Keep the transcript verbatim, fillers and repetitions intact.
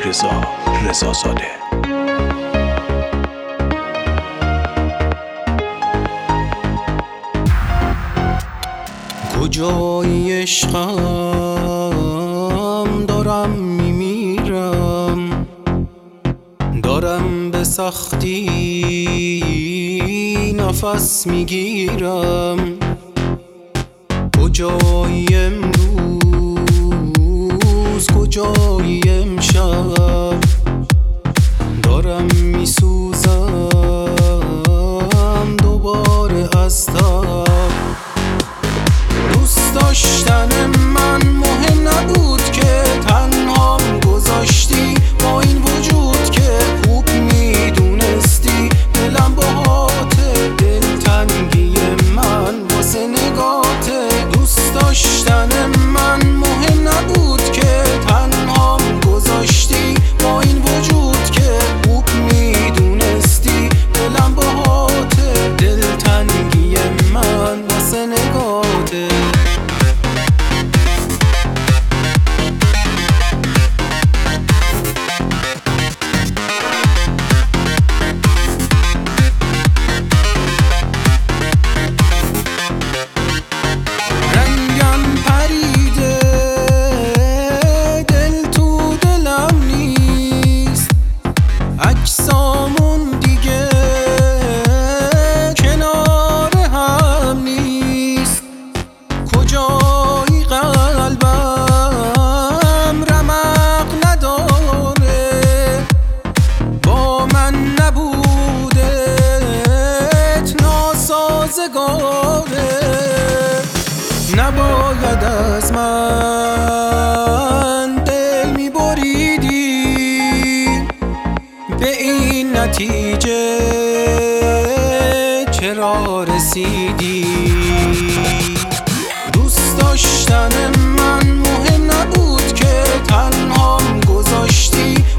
رضا رضازاده. کجایی عشقم دارم میمیرم، دارم به سختی نفس میگیرم. کجایی امروز، کجایی امشب، دارم میسوزم دوباره از تب. دوست داشتن من مهم نبود که تنهام گذاشتی، با این وجود که خوب میدونستی دلم باهاته. دلتنگی من واسه نگاته. دوست داشتن من مهم نبود که تنهام گذاشتی، با این وجود که خوب میدونستی دلم باهاته. دلتنگی من واسه نگاته. کجایی قلبم رمق نداره، با من نبودت ناسازگاره. نباید از من دل میبریدی، به این نتیجه چرا رسیدی؟ دوست داشتن من مهم نبود که تنهام گذاشتی،